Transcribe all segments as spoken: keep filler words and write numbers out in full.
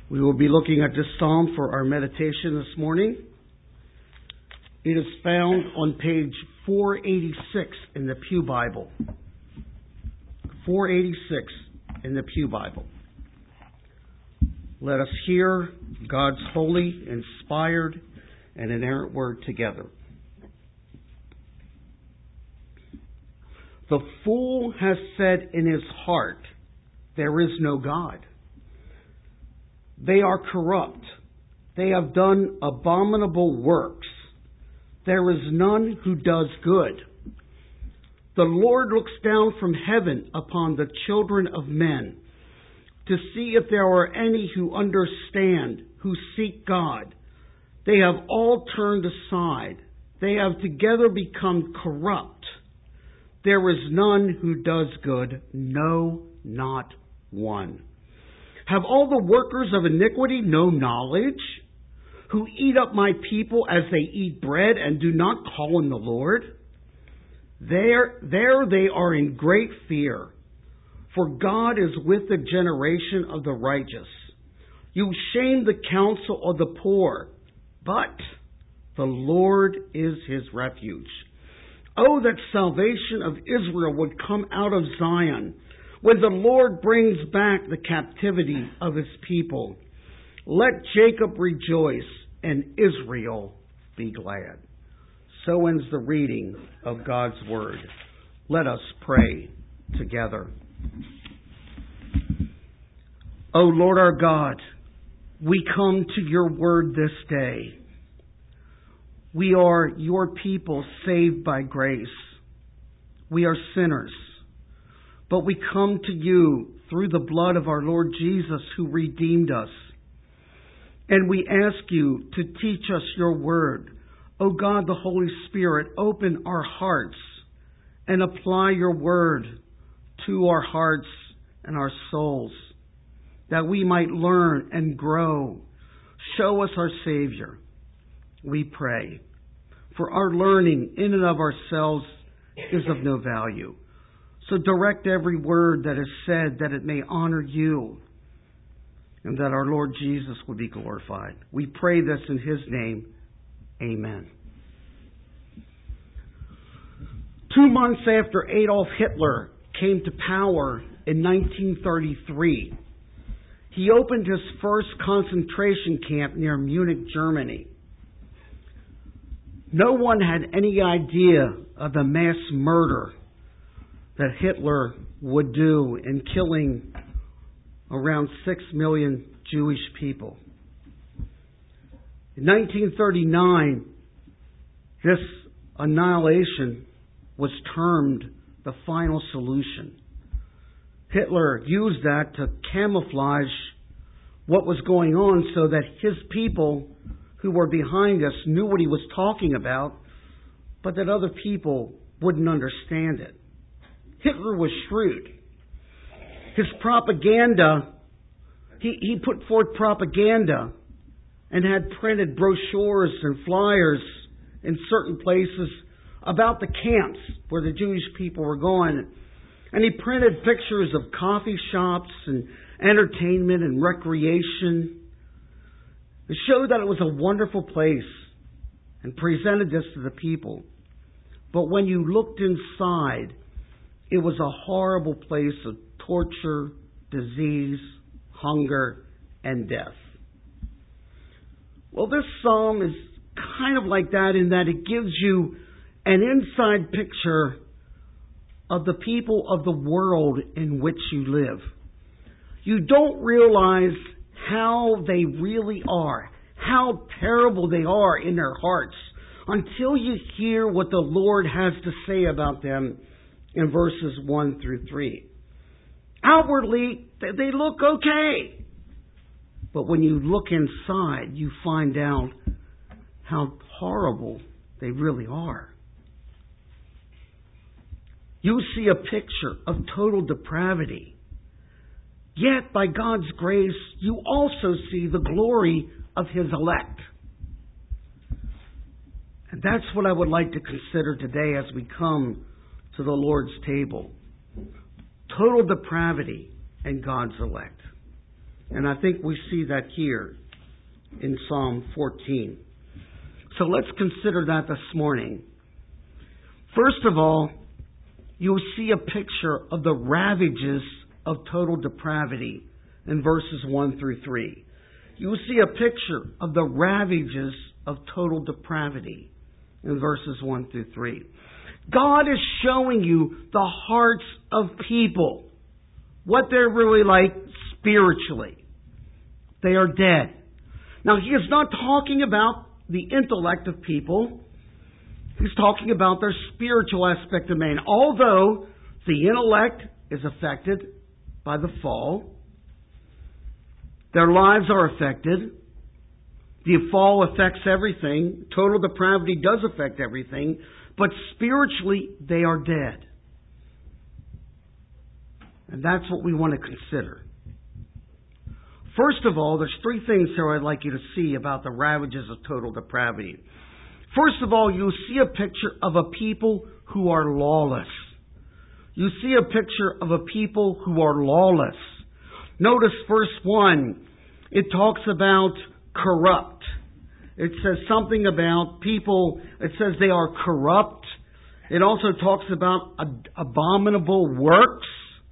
We will be looking at this psalm for our meditation this morning. It is found on page four eighty-six in the Pew Bible. four eighty-six in the Pew Bible. Let us hear God's holy, inspired, and inerrant word together. The fool has said in his heart, "There is no God." They are corrupt. They have done abominable works. There is none who does good. The Lord looks down from heaven upon the children of men to see if there are any who understand, who seek God. They have all turned aside. They have together become corrupt. There is none who does good, no, not one. Have all the workers of iniquity no knowledge, who eat up my people as they eat bread and do not call on the Lord? There, there they are in great fear, for God is with the generation of the righteous. You shame the counsel of the poor, but the Lord is his refuge. Oh, that salvation of Israel would come out of Zion, when the Lord brings back the captivity of his people. Let Jacob rejoice and Israel be glad. So ends the reading of God's Word. Let us pray together. O Lord our God, we come to your Word this day. We are your people saved by grace. We are sinners. But we come to you through the blood of our Lord Jesus who redeemed us. And we ask you to teach us your word. O God, the Holy Spirit, open our hearts and apply your word to our hearts and our souls, that we might learn and grow. Show us our Savior, we pray. For our learning in and of ourselves is of no value. So direct every word that is said, that it may honor you, and that our Lord Jesus would be glorified. We pray this in his name. Amen. Two months after Adolf Hitler came to power in nineteen thirty-three, he opened his first concentration camp near Munich, Germany. No one had any idea of the mass murder that Hitler would do in killing around six million Jewish people. In nineteen thirty-nine, this annihilation was termed the final solution. Hitler used that to camouflage what was going on so that his people who were behind us knew what he was talking about, but that other people wouldn't understand it. Hitler was shrewd. His propaganda, he, he put forth propaganda and had printed brochures and flyers in certain places about the camps where the Jewish people were going. And he printed pictures of coffee shops and entertainment and recreation to show that it was a wonderful place, and presented this to the people. But when you looked inside, it was a horrible place of torture, disease, hunger, and death. Well, this psalm is kind of like that in that it gives you an inside picture of the people of the world in which you live. You don't realize how they really are, how terrible they are in their hearts, until you hear what the Lord has to say about them in verses one through three. Outwardly, they look okay. But when you look inside, you find out how horrible they really are. You see a picture of total depravity. Yet, by God's grace, you also see the glory of his elect. And that's what I would like to consider today as we come to the Lord's table. Total depravity and God's elect. And I think we see that here in Psalm fourteen. So let's consider that this morning. First of all, you'll see a picture of the ravages of total depravity in verses one through three. You will see a picture of the ravages of total depravity in verses one through three. God is showing you the hearts of people, what they're really like spiritually. They are dead. Now, He is not talking about the intellect of people. He's talking about their spiritual aspect of man. Although the intellect is affected by the fall, their lives are affected. The fall affects everything. Total depravity does affect everything. But spiritually, they are dead. And that's what we want to consider. First of all, there's three things here I'd like you to see about the ravages of total depravity. First of all, you'll see a picture of a people who are lawless. You see a picture of a people who are lawless. Notice verse one. It talks about corrupt. It says something about people. It says they are corrupt. It also talks about ab- abominable works.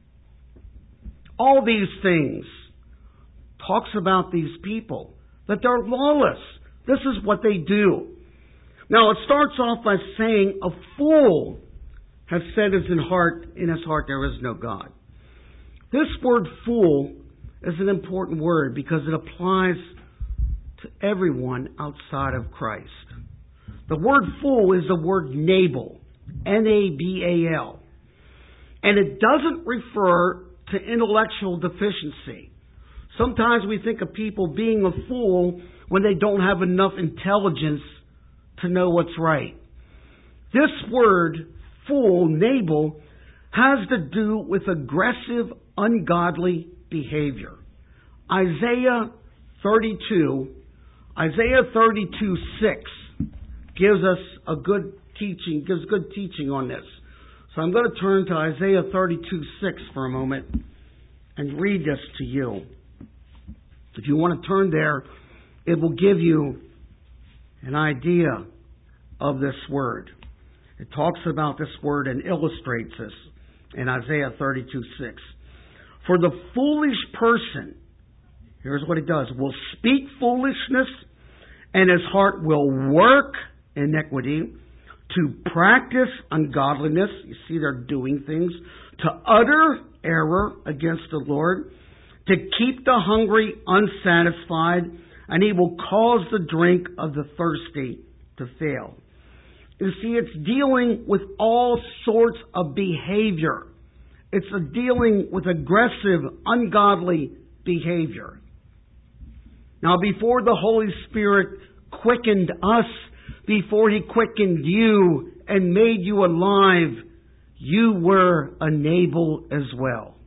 All these things talks about these people, that they're lawless. This is what they do. Now, it starts off by saying, a fool has said in his heart, in his heart there is no God. This word fool is an important word because it applies to everyone outside of Christ. The word fool is the word Nabal, N A B A L. And it doesn't refer to intellectual deficiency. Sometimes we think of people being a fool when they don't have enough intelligence to know what's right. This word, fool, Nabal, has to do with aggressive, ungodly behavior. Isaiah thirty-two, Isaiah thirty-two six gives us a good teaching, gives good teaching on this. So I'm going to turn to Isaiah thirty-two six for a moment and read this to you. If you want to turn there, it will give you an idea of this word. It talks about this word and illustrates this in Isaiah thirty-two six. For the foolish person, here's what it does, will speak foolishness, and his heart will work iniquity, to practice ungodliness. You see, they're doing things. To utter error against the Lord, to keep the hungry unsatisfied, and he will cause the drink of the thirsty to fail. You see, it's dealing with all sorts of behavior. It's a dealing with aggressive, ungodly behavior. Now, before the Holy Spirit quickened us, before He quickened you and made you alive, you were a Nabal as well.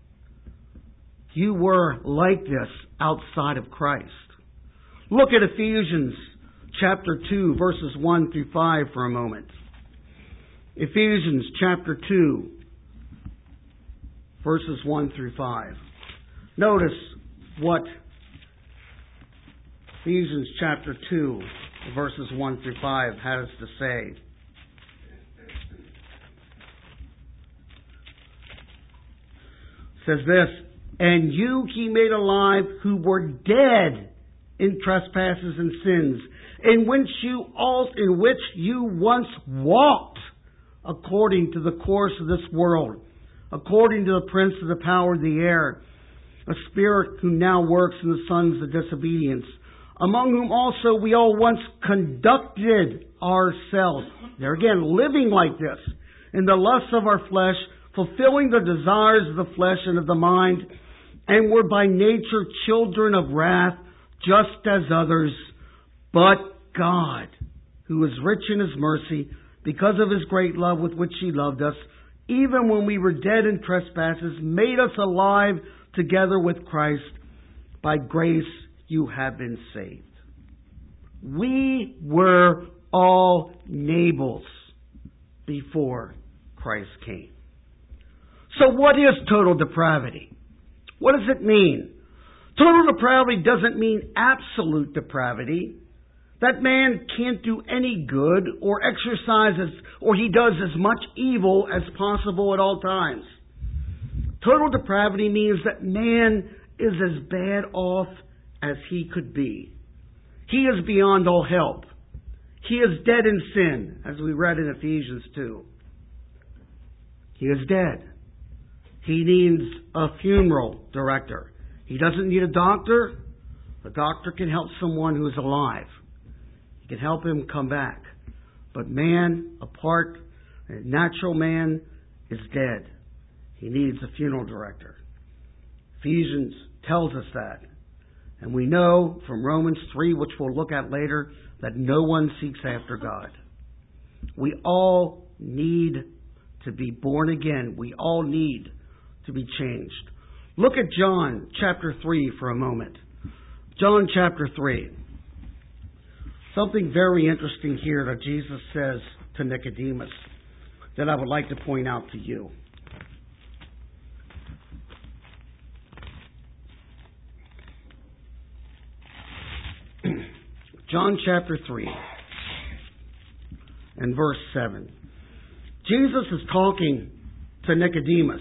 You were like this outside of Christ. Look at Ephesians chapter two, verses one through five for a moment. Ephesians chapter two, verses one through five. Notice what Ephesians chapter two, verses one through five has to say. It says this, and you He made alive who were dead in trespasses and sins, in which you all, in which you once walked according to the course of this world, according to the prince of the power of the air, a spirit who now works in the sons of disobedience, among whom also we all once conducted ourselves. There again, living like this, in the lusts of our flesh, fulfilling the desires of the flesh and of the mind, and were by nature children of wrath, just as others. But God, who is rich in His mercy, because of His great love with which He loved us, even when we were dead in trespasses, made us alive together with Christ. By grace you have been saved. We were all Nabals before Christ came. So what is total depravity? What does it mean? Total depravity doesn't mean absolute depravity. That man can't do any good or exercise as, or he does as much evil as possible at all times. Total depravity means that man is as bad off as he could be. He is beyond all help. He is dead in sin, as we read in Ephesians two. He is dead. He needs a funeral director. He doesn't need a doctor. A doctor can help someone who is alive. He can help him come back. But man, apart, a natural man is dead. He needs a funeral director. Ephesians tells us that. And we know from Romans three, which we'll look at later, that no one seeks after God. We all need to be born again. We all need to be changed. Look at John chapter three for a moment. John chapter three. Something very interesting here that Jesus says to Nicodemus that I would like to point out to you. John chapter three and verse seven. Jesus is talking to Nicodemus.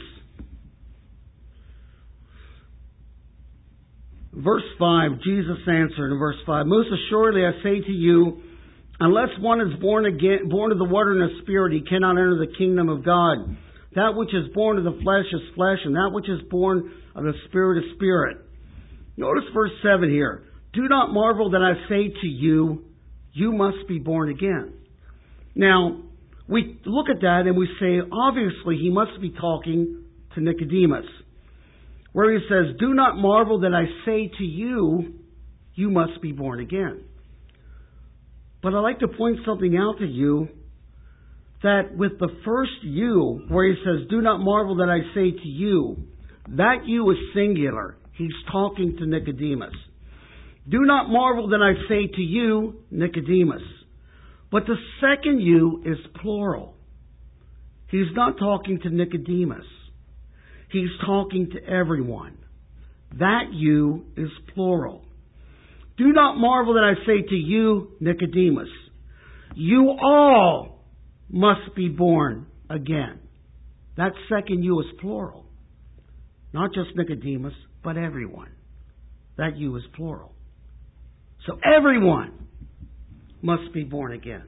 Verse five, Jesus answered in verse five, "Most assuredly I say to you, unless one is born again, born of the water and the Spirit, he cannot enter the kingdom of God. That which is born of the flesh is flesh, and that which is born of the Spirit is spirit." Notice verse seven here. "Do not marvel that I say to you, you must be born again." Now, we look at that and we say, obviously, he must be talking to Nicodemus, where he says, "Do not marvel that I say to you, you must be born again." But I'd like to point something out to you, that with the first "you," where he says, "Do not marvel that I say to you," that "you" is singular. He's talking to Nicodemus. "Do not marvel that I say to you, Nicodemus." But the second "you" is plural. He's not talking to Nicodemus. He's talking to everyone. That "you" is plural. "Do not marvel that I say to you, Nicodemus. You all must be born again." That second "you" is plural. Not just Nicodemus, but everyone. That "you" is plural. So everyone must be born again.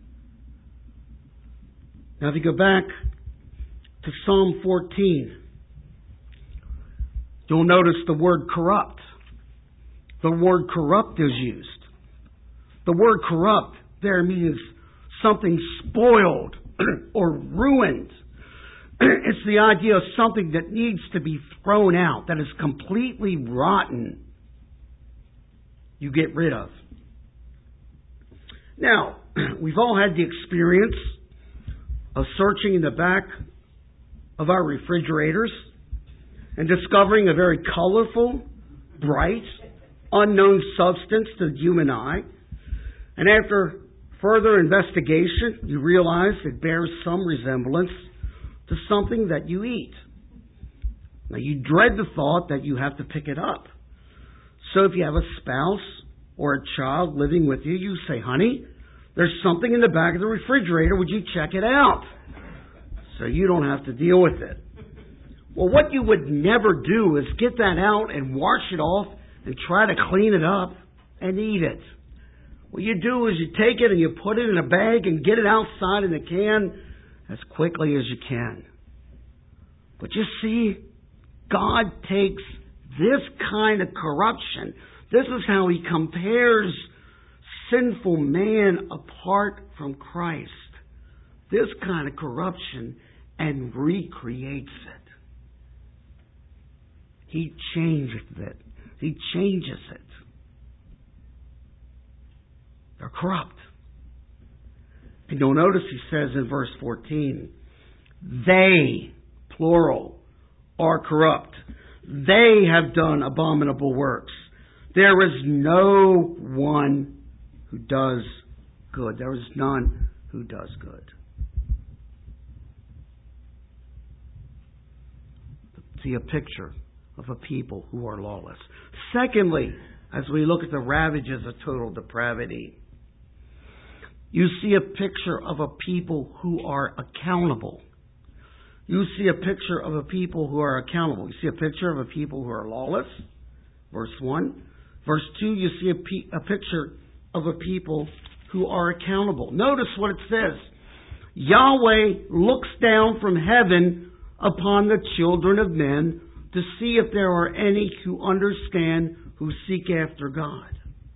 Now if you go back to Psalm fourteen, you'll notice the word corrupt. The word corrupt is used. The word corrupt there means something spoiled or ruined. It's the idea of something that needs to be thrown out, that is completely rotten. You get rid of. Now, we've all had the experience of searching in the back of our refrigerators and discovering a very colorful, bright, unknown substance to the human eye. And after further investigation, you realize it bears some resemblance to something that you eat. Now, you dread the thought that you have to pick it up. So if you have a spouse or a child living with you, you say, "Honey, there's something in the back of the refrigerator. Would you check it out?" So you don't have to deal with it. Well, what you would never do is get that out and wash it off and try to clean it up and eat it. What you do is you take it and you put it in a bag and get it outside in a can as quickly as you can. But you see, God takes this kind of corruption. This is how He compares sinful man apart from Christ. This kind of corruption, and recreates it. He changes it. He changes it. They're corrupt. And you'll notice he says in verse fourteen, they, plural, are corrupt. They have done abominable works. There is no one who does good. There is none who does good. See a picture of a people who are lawless. Secondly, as we look at the ravages of total depravity, you see a picture of a people who are accountable. You see a picture of a people who are accountable. You see a picture of a people who are lawless, verse one. Verse two, you see a, pe- a picture of a people who are accountable. Notice what it says. Yahweh looks down from heaven upon the children of men to see if there are any who understand, who seek after God.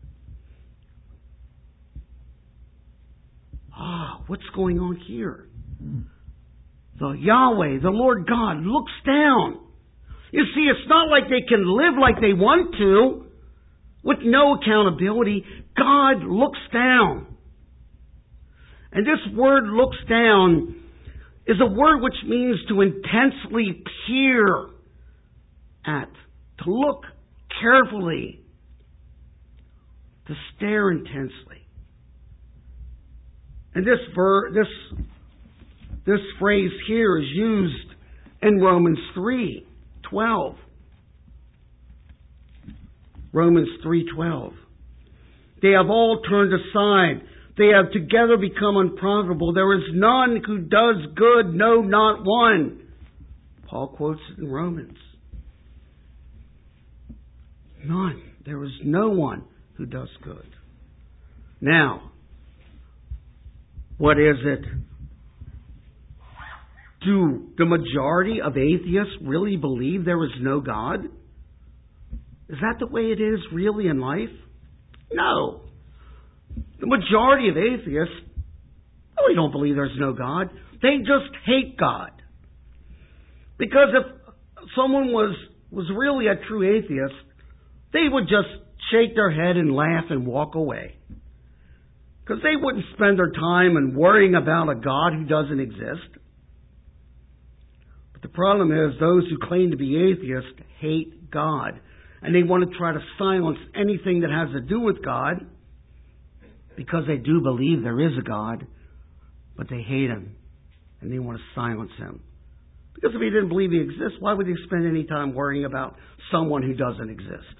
Ah, what's going on here? The Yahweh, the Lord God, looks down. You see, it's not like they can live like they want to with no accountability. God looks down. And this word looks down is a word which means to intensely peer at, to look carefully, to stare intensely. And this ver- this this phrase here is used in Romans three twelve. Romans three twelve. They have all turned aside. They have together become unprofitable. There is none who does good, no, not one. Paul quotes it in Romans. None. There is no one who does good. Now, what is it? Do the majority of atheists really believe there is no God? Is that the way it is really in life? No. The majority of atheists really don't believe there's no God. They just hate God. Because if someone was, was really a true atheist, they would just shake their head and laugh and walk away. Because they wouldn't spend their time in worrying about a God who doesn't exist. But the problem is those who claim to be atheists hate God. And they want to try to silence anything that has to do with God, because they do believe there is a God, but they hate Him and they want to silence Him. Because if He didn't believe He exists, why would they spend any time worrying about someone who doesn't exist?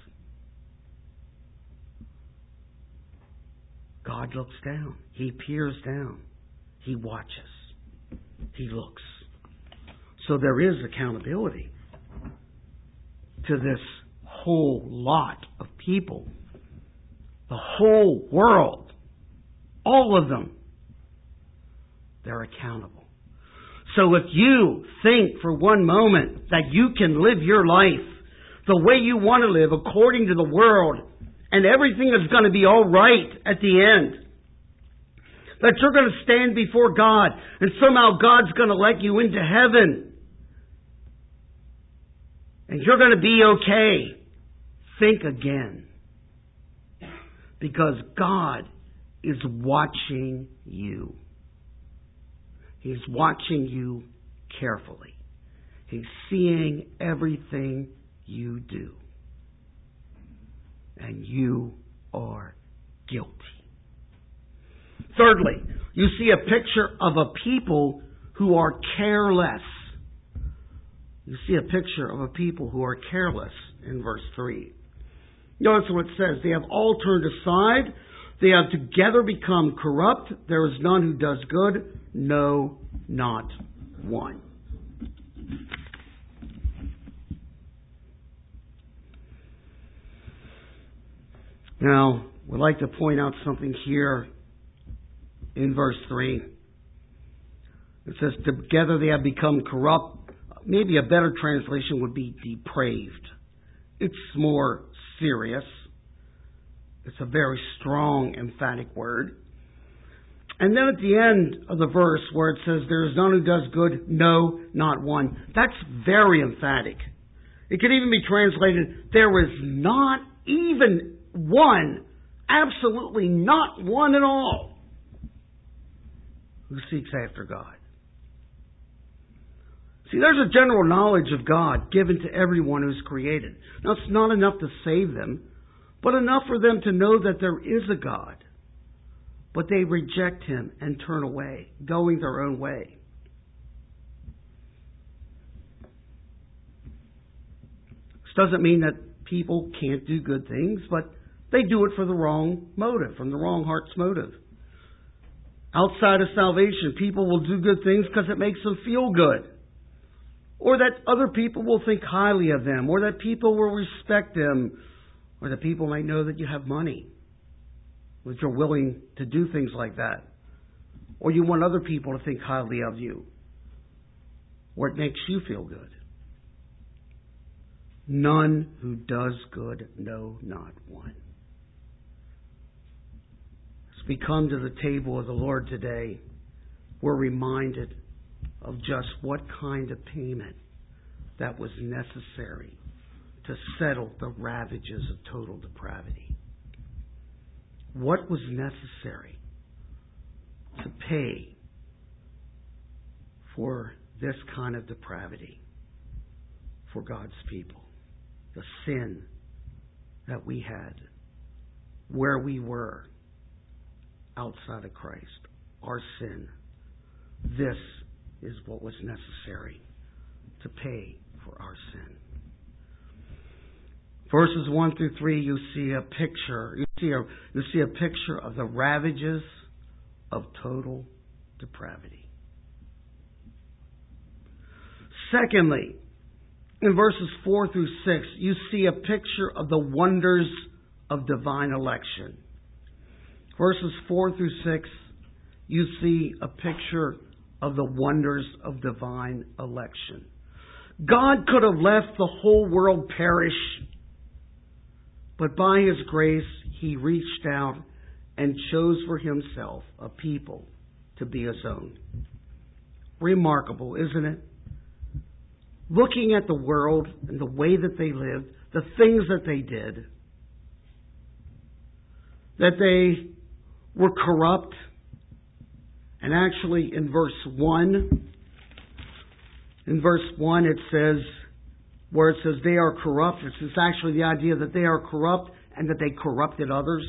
God looks down. He peers down. He watches. He looks. So there is accountability to this whole lot of people. The whole world. All of them. They're accountable. So if you think for one moment that you can live your life the way you want to live according to the world, and everything is going to be all right at the end, that you're going to stand before God and somehow God's going to let you into heaven and you're going to be okay, think again. Because God is watching you. He's watching you carefully. He's seeing everything you do. And you are guilty. Thirdly, you see a picture of a people who are careless. You see a picture of a people who are careless in verse three. Notice what it says. They have all turned aside. They have together become corrupt. There is none who does good. No, not one. Now, we'd like to point out something here in verse three. It says, together they have become corrupt. Maybe a better translation would be depraved. It's more serious. It's a very strong, emphatic word. And then at the end of the verse where it says, there is none who does good, no, not one. That's very emphatic. It could even be translated, there is not even one, absolutely not one at all, who seeks after God. See, there's a general knowledge of God given to everyone who's created. Now, it's not enough to save them, but enough for them to know that there is a God. But they reject Him and turn away, going their own way. This doesn't mean that people can't do good things, but they do it for the wrong motive, from the wrong heart's motive. Outside of salvation, people will do good things because it makes them feel good. Or that other people will think highly of them. Or that people will respect them. Or that people might know that you have money. That you're willing to do things like that. Or you want other people to think highly of you. Or it makes you feel good. None who does good, no, not one. As we come to the table of the Lord today, we're reminded of just what kind of payment that was necessary to settle the ravages of total depravity. What was necessary to pay for this kind of depravity for God's people? The sin that we had, where we were outside of Christ, our sin. This is what was necessary to pay for our sin. Verses one through three, you see a picture. You see a you see a picture of the ravages of total depravity. Secondly, in verses four through six, you see a picture of the wonders of divine election. Verses four through six, you see a picture of the wonders of divine election. God could have left the whole world perish, but by His grace, He reached out and chose for Himself a people to be His own. Remarkable, isn't it? Looking at the world and the way that they lived, the things that they did, that they were corrupt. And actually in verse one, in verse one it says, where it says they are corrupt, it's actually the idea that they are corrupt and that they corrupted others.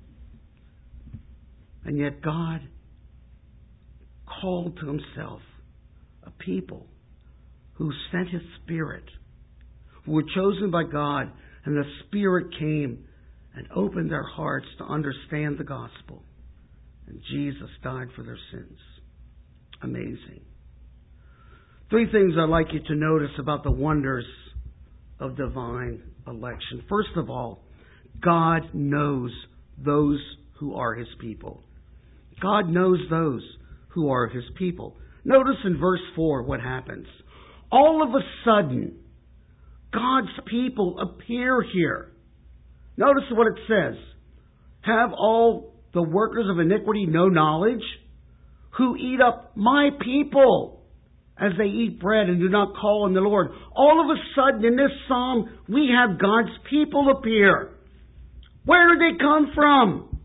And yet God called to Himself a people who sent His Spirit, who were chosen by God, and the Spirit came and opened their hearts to understand the gospel. And Jesus died for their sins. Amazing. Three things I'd like you to notice about the wonders of divine election. First of all, God knows those who are His people. God knows those who are His people. Notice in verse four what happens. All of a sudden, God's people appear here. Notice what it says. Have all the workers of iniquity no knowledge? Who eat up my people as they eat bread and do not call on the Lord. All of a sudden in this psalm, we have God's people appear. Where did they come from?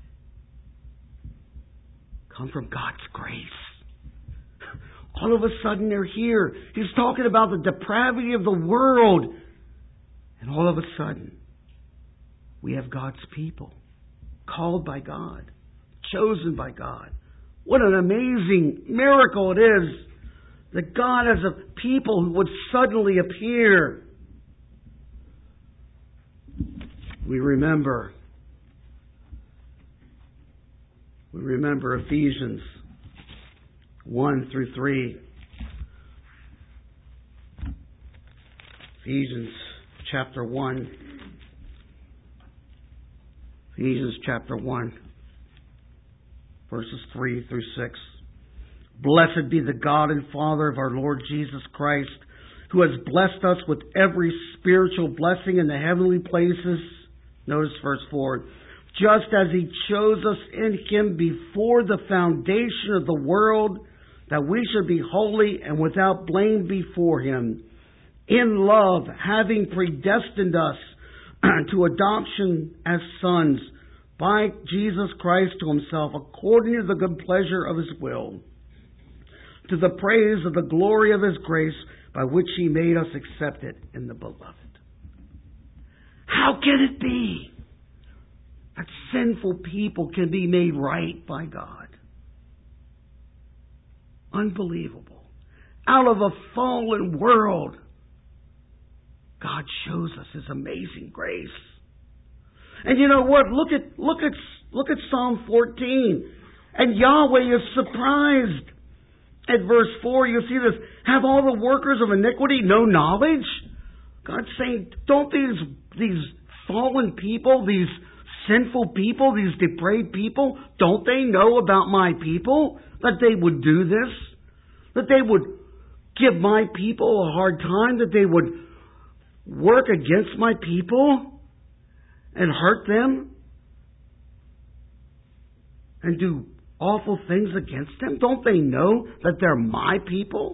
Come from God's grace. All of a sudden they're here. He's talking about the depravity of the world. And all of a sudden, we have God's people. Called by God. Chosen by God. What an amazing miracle it is that God has a people who would suddenly appear. We remember. We remember Ephesians one through three. Ephesians chapter one. Ephesians chapter one. Verses three through six. Blessed be the God and Father of our Lord Jesus Christ, who has blessed us with every spiritual blessing in the heavenly places. Notice verse four. Just as He chose us in Him before the foundation of the world, that we should be holy and without blame before Him. In love, having predestined us to adoption as sons by Jesus Christ to Himself, according to the good pleasure of His will, to the praise of the glory of His grace, by which He made us accepted in the Beloved. How can it be that sinful people can be made right by God? Unbelievable. Out of a fallen world, God shows us His amazing grace. And you know what? Look at look at look at Psalm fourteen. And Yahweh is surprised. At verse four, you see this. Have all the workers of iniquity no knowledge? God's saying, don't these these fallen people, these sinful people, these depraved people, don't they know about my people? That they would do this? That they would give my people a hard time? That they would work against my people and hurt them? And do awful things against them? Don't they know that they're my people?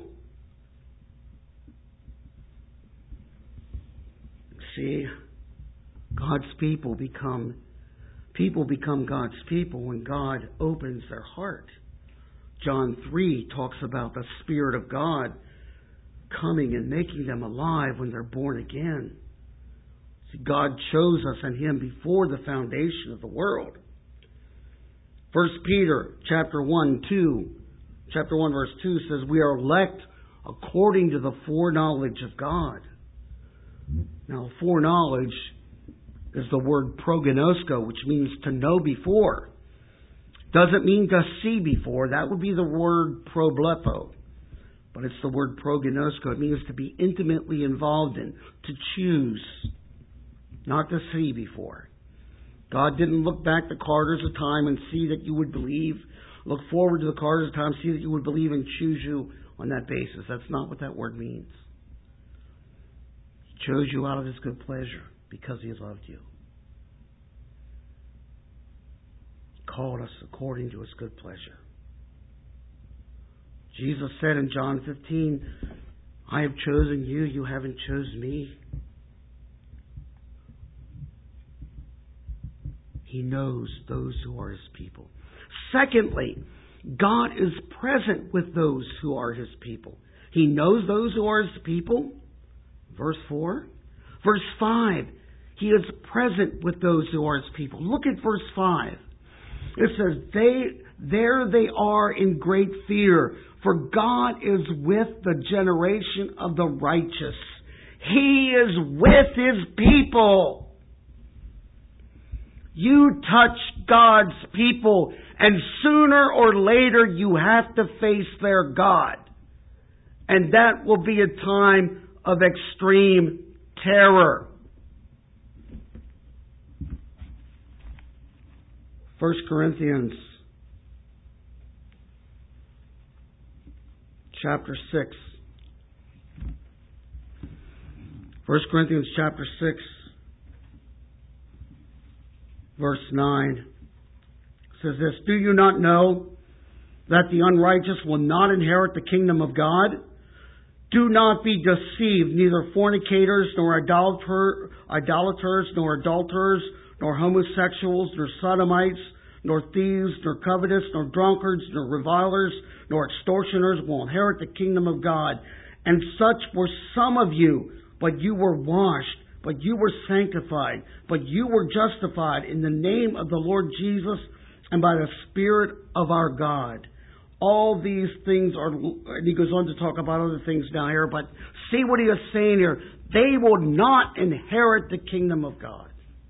See, God's people become people become God's people when God opens their heart. John three talks about the Spirit of God coming and making them alive when they're born again. See, God chose us in Him before the foundation of the world. First Peter chapter one, two, chapter one verse two says, we are elect according to the foreknowledge of God. Now, foreknowledge is the word prognosko, which means to know before. Doesn't mean to see before. That would be the word problepho. But it's the word prognosko. It means to be intimately involved in, to choose, not to see before. God didn't look back the corridors of time and see that you would believe. Look forward to the corridors of time, see that you would believe and choose you on that basis. That's not what that word means. He chose you out of His good pleasure because He has loved you. He called us according to His good pleasure. Jesus said in John fifteen, I have chosen you, you haven't chosen me. He knows those who are His people. Secondly, God is present with those who are His people. He knows those who are His people. Verse four. Verse five. He is present with those who are His people. Look at verse five. It says, "They there they are in great fear, for God is with the generation of the righteous." He is with His people. You touch God's people, and sooner or later you have to face their God. And that will be a time of extreme terror. First Corinthians chapter six. First Corinthians chapter six. Verse nine says this, "Do you not know that the unrighteous will not inherit the kingdom of God? Do not be deceived, neither fornicators, nor idolater, idolaters, nor adulterers, nor homosexuals, nor sodomites, nor thieves, nor covetous, nor drunkards, nor revilers, nor extortioners will inherit the kingdom of God. And such were some of you, but you were washed, but you were sanctified, but you were justified in the name of the Lord Jesus and by the Spirit of our God." All these things are, and he goes on to talk about other things down here, but see what he is saying here. They will not inherit the kingdom of God.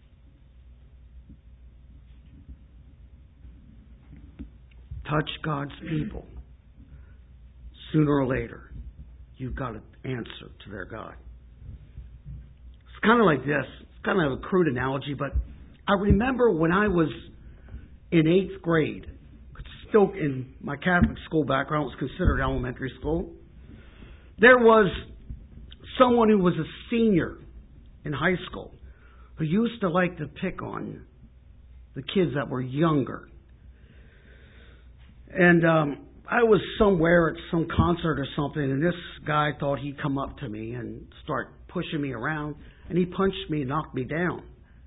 Touch God's people. Sooner or later, you've got to answer to their God. It's kind of like this. It's kind of a crude analogy, but I remember when I was in eighth grade, still in my Catholic school background, was considered elementary school. There was someone who was a senior in high school who used to like to pick on the kids that were younger. And um, I was somewhere at some concert or something, and this guy thought he'd come up to me and start pushing me around, and he punched me and knocked me down.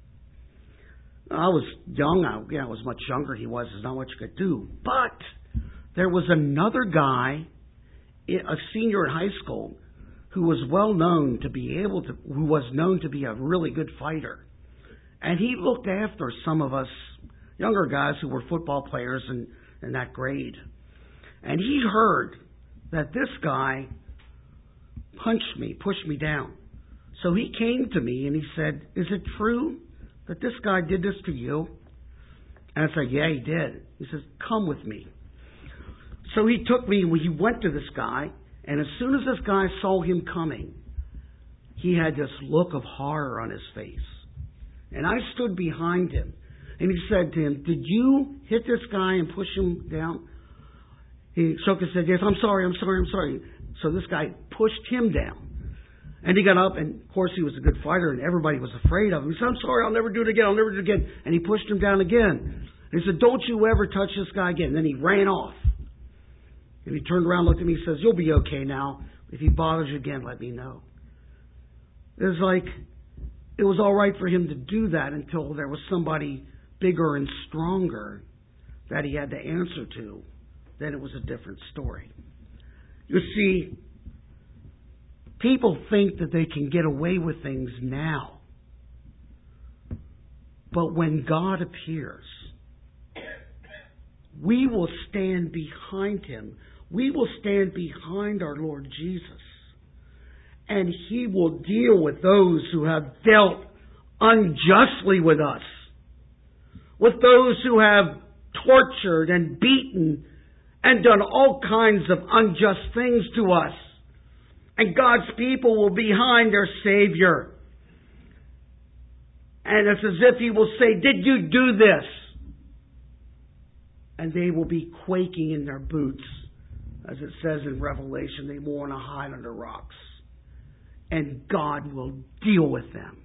I was young. I, you know, I was much younger. He was. There's not much you could do. But there was another guy, a senior in high school, who was well known to be able to, who was known to be a really good fighter. And he looked after some of us younger guys who were football players in, in that grade. And he heard that this guy punched me, pushed me down. So he came to me and he said, is it true that this guy did this to you? And I said, yeah, he did. He says, come with me. So he took me, he went to this guy, and as soon as this guy saw him coming, he had this look of horror on his face. And I stood behind him, and he said to him, did you hit this guy and push him down? He shook his head, yes, I'm sorry, I'm sorry, I'm sorry. So this guy pushed him down. And he got up, and of course he was a good fighter, and everybody was afraid of him. He said, I'm sorry, I'll never do it again, I'll never do it again. And he pushed him down again. And he said, don't you ever touch this guy again. And then he ran off. And he turned around, looked at me, and says, you'll be okay now. If he bothers you again, let me know. It was like, it was all right for him to do that until there was somebody bigger and stronger that he had to answer to. Then it was a different story. You see, people think that they can get away with things now. But when God appears, we will stand behind Him. We will stand behind our Lord Jesus. And He will deal with those who have dealt unjustly with us. With those who have tortured and beaten and done all kinds of unjust things to us. And God's people will be behind their Savior. And it's as if He will say, did you do this? And they will be quaking in their boots. As it says in Revelation, they will want to hide under rocks. And God will deal with them.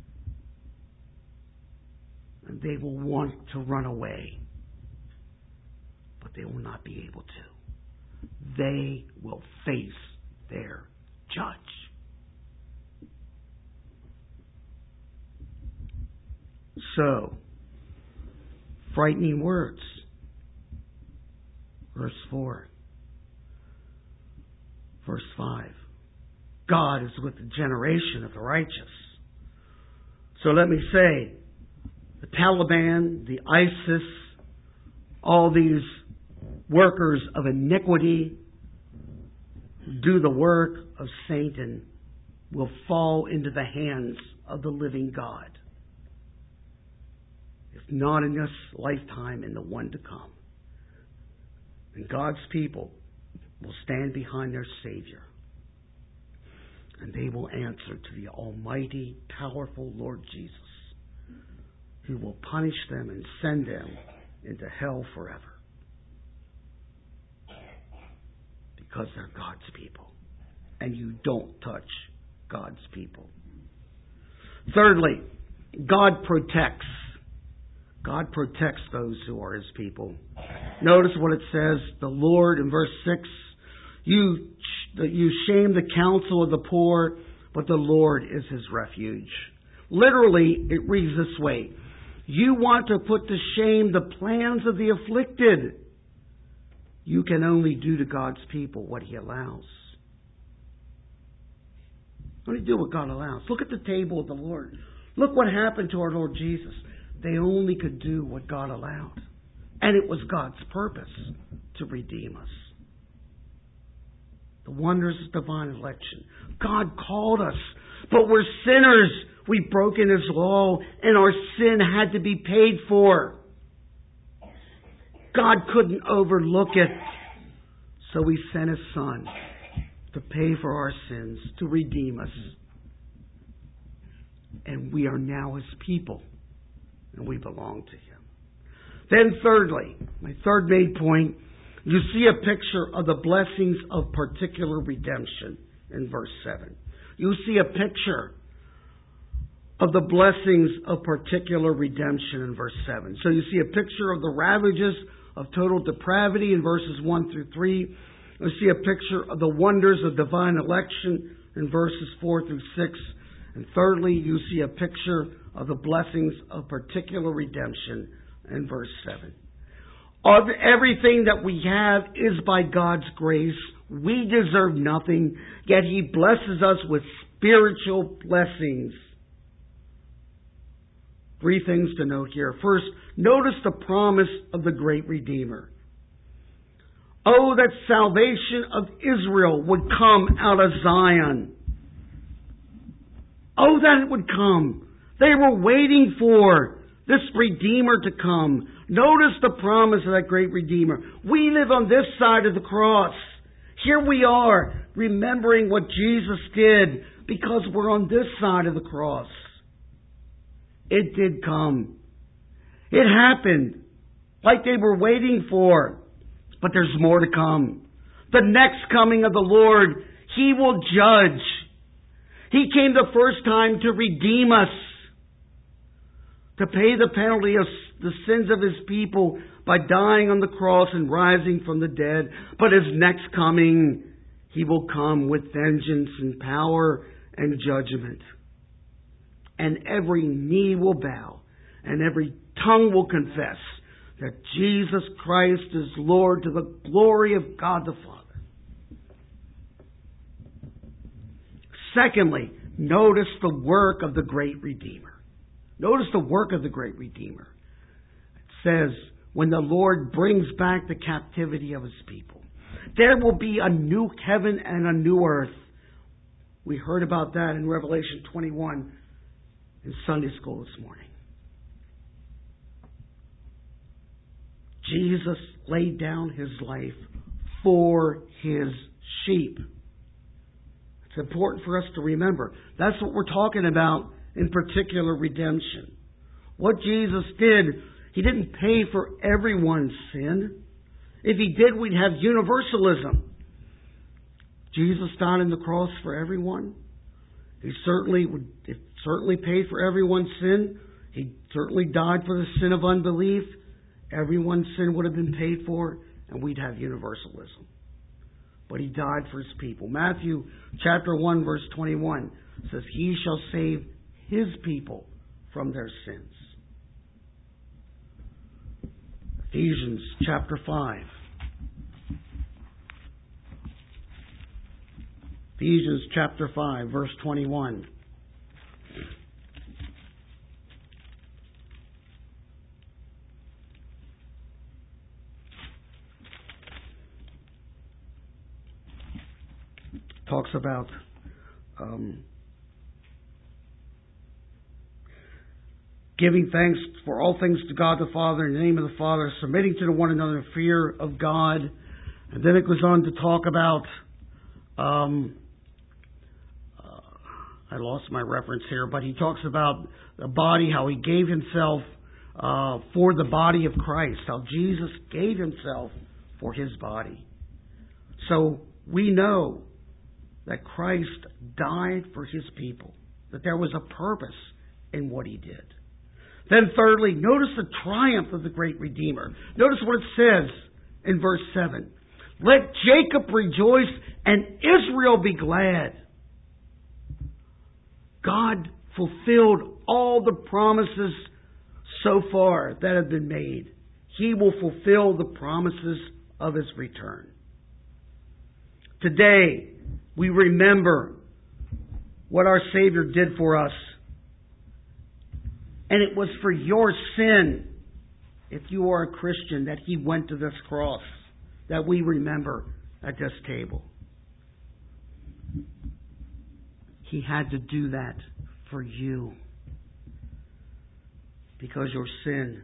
And they will want to run away. But they will not be able to. They will face their judge. So, frightening words. Verse four. Verse five. God is with the generation of the righteous. So let me say, the Taliban, the ISIS, all these workers of iniquity do the work of Satan will fall into the hands of the living God. If not in this lifetime, in the one to come. And God's people will stand behind their Savior. And they will answer to the almighty, powerful Lord Jesus, who will punish them and send them into hell forever. Because they're God's people. And you don't touch God's people. Thirdly, God protects. God protects those who are His people. Notice what it says, the Lord in verse six, you, you shame the counsel of the poor, but the Lord is his refuge. Literally, it reads this way. You want to put to shame the plans of the afflicted. You can only do to God's people what He allows. Only do what God allows. Look at the table of the Lord. Look what happened to our Lord Jesus. They only could do what God allowed. And it was God's purpose to redeem us. The wonders of divine election. God called us, but we're sinners. We've broken His law, and our sin had to be paid for. God couldn't overlook it. So He sent His Son to pay for our sins, to redeem us. And we are now His people. And we belong to Him. Then thirdly, my third main point, you see a picture of the blessings of particular redemption in verse seven. You see a picture of the blessings of particular redemption in verse seven. So you see a picture of the ravages of total depravity in verses one through three. You see a picture of the wonders of divine election in verses four through six. And thirdly, you see a picture of the blessings of particular redemption in verse seven. Of everything that we have is by God's grace. We deserve nothing, yet He blesses us with spiritual blessings. Three things to note here. First, notice the promise of the great Redeemer. Oh, that salvation of Israel would come out of Zion. Oh, that it would come. They were waiting for this Redeemer to come. Notice the promise of that great Redeemer. We live on this side of the cross. Here we are, remembering what Jesus did because we're on this side of the cross. It did come. It happened like they were waiting for. But there's more to come. The next coming of the Lord, He will judge. He came the first time to redeem us, to pay the penalty of the sins of His people by dying on the cross and rising from the dead. But His next coming, He will come with vengeance and power and judgment. And every knee will bow and every tongue will confess that Jesus Christ is Lord, to the glory of God the Father. Secondly, notice the work of the great Redeemer. Notice the work of the great Redeemer. It says, when the Lord brings back the captivity of His people, there will be a new heaven and a new earth. We heard about that in Revelation twenty-one in Sunday school this morning. Jesus laid down His life for His sheep. It's important for us to remember. That's what we're talking about in particular redemption. What Jesus did, He didn't pay for everyone's sin. If He did, we'd have universalism. Jesus died on the cross for everyone. He certainly would it certainly paid for everyone's sin. He certainly died for the sin of unbelief. Everyone's sin would have been paid for, and we'd have universalism. But He died for His people. Matthew chapter one, verse twenty-one says, He shall save His people from their sins. Ephesians chapter five. Ephesians chapter five, verse twenty-one. Talks about um, giving thanks for all things to God the Father in the name of the Father, submitting to one another in fear of God. And then it goes on to talk about, um, uh, I lost my reference here, but he talks about the body, how He gave Himself uh, for the body of Christ, how Jesus gave Himself for His body. So we know that Christ died for His people, that there was a purpose in what He did. Then thirdly, notice the triumph of the great Redeemer. Notice what it says in verse seven. Let Jacob rejoice and Israel be glad. God fulfilled all the promises so far that have been made. He will fulfill the promises of His return. Today, we remember what our Savior did for us. And it was for your sin, if you are a Christian, that He went to this cross, that we remember at this table. He had to do that for you, because your sin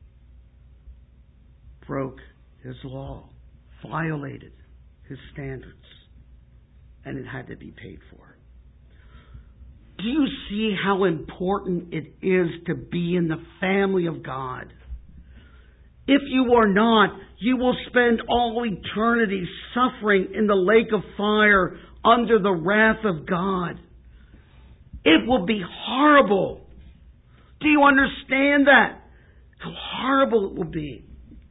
broke His law, violated His standards, and it had to be paid for. Do you see how important it is to be in the family of God? If you are not, you will spend all eternity suffering in the lake of fire under the wrath of God. It will be horrible. Do you understand that? How horrible it will be.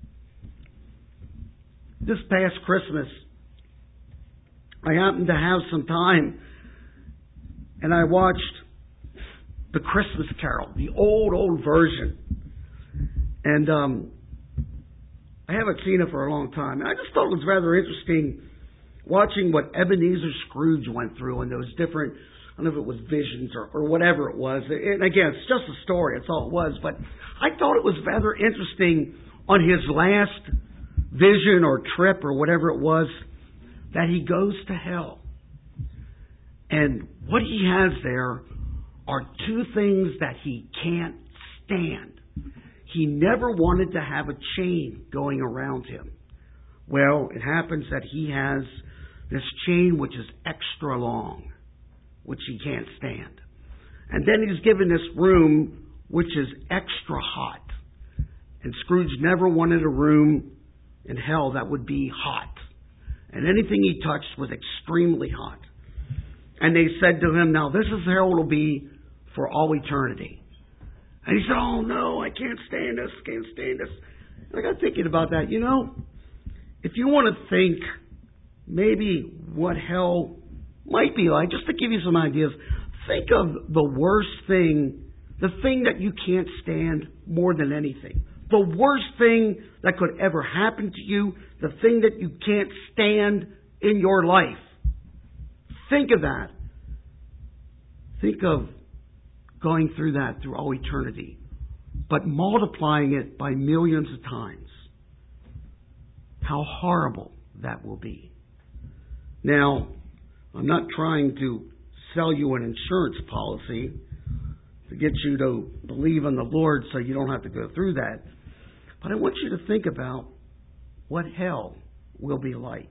This past Christmas, I happened to have some time, and I watched the Christmas Carol, the old, old version. And um, I haven't seen it for a long time. And I just thought it was rather interesting watching what Ebenezer Scrooge went through in those different, I don't know if it was visions or, or whatever it was. And again, it's just a story. That's all it was. But I thought it was rather interesting on his last vision or trip or whatever it was, that he goes to hell. And what he has there are two things that he can't stand. He never wanted to have a chain going around him. Well, it happens that he has this chain which is extra long, which he can't stand. And then he's given this room which is extra hot. And Scrooge never wanted a room in hell that would be hot. And anything he touched was extremely hot. And they said to him, now this is how it will be for all eternity. And he said, oh no, I can't stand this, can't stand this. And I got thinking about that. You know, if you want to think maybe what hell might be like, just to give you some ideas, think of the worst thing, the thing that you can't stand more than anything. The worst thing that could ever happen to you, the thing that you can't stand in your life. Think of that. Think of going through that through all eternity, but multiplying it by millions of times. How horrible that will be. Now, I'm not trying to sell you an insurance policy to get you to believe in the Lord so you don't have to go through that. But I want you to think about what hell will be like.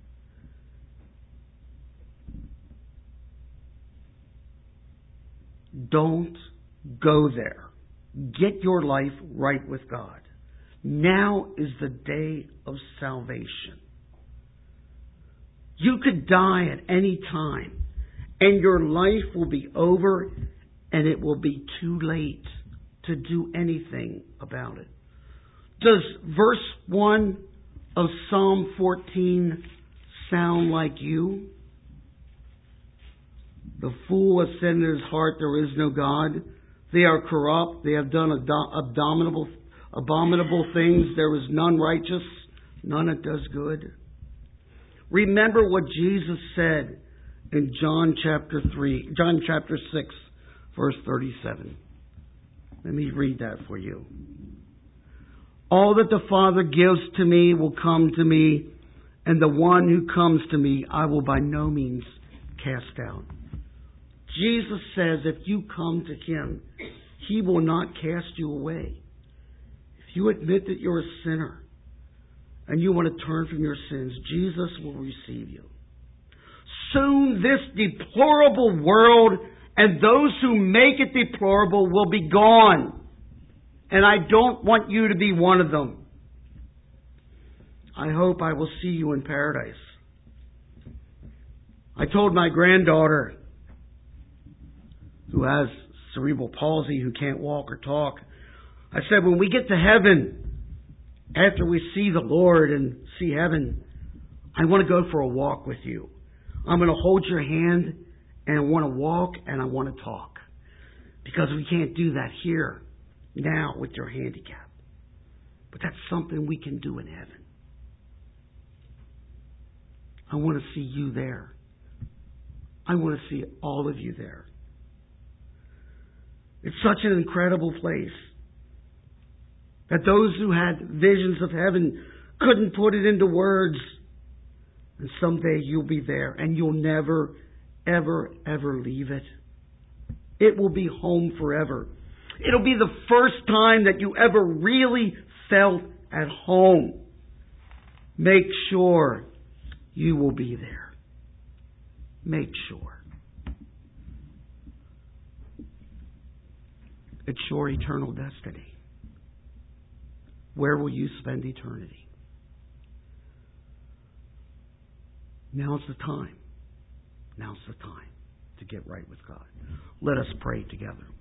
Don't go there. Get your life right with God. Now is the day of salvation. You could die at any time, and your life will be over, and it will be too late to do anything about it. Does verse one of Psalm fourteen sound like you? The fool has said in his heart, there is no God. They are corrupt. They have done abominable, abominable things. There is none righteous, none that does good. Remember what Jesus said in John chapter three, John chapter six, verse thirty-seven. Let me read that for you. All that the Father gives to me will come to me, and the one who comes to me I will by no means cast out. Jesus says if you come to Him, He will not cast you away. If you admit that you're a sinner and you want to turn from your sins, Jesus will receive you. Soon this deplorable world and those who make it deplorable will be gone. And I don't want you to be one of them. I hope I will see you in paradise. I told my granddaughter, who has cerebral palsy, who can't walk or talk, I said, when we get to heaven, after we see the Lord and see heaven, I want to go for a walk with you. I'm going to hold your hand, and I want to walk, and I want to talk. Because we can't do that here, now, with your handicap. But that's something we can do in heaven. I want to see you there. I want to see all of you there. It's such an incredible place that those who had visions of heaven couldn't put it into words. And someday you'll be there and you'll never, ever, ever leave it. It will be home forever. It'll be the first time that you ever really felt at home. Make sure you will be there. Make sure. It's your eternal destiny. Where will you spend eternity? Now's the time. Now's the time to get right with God. Let us pray together.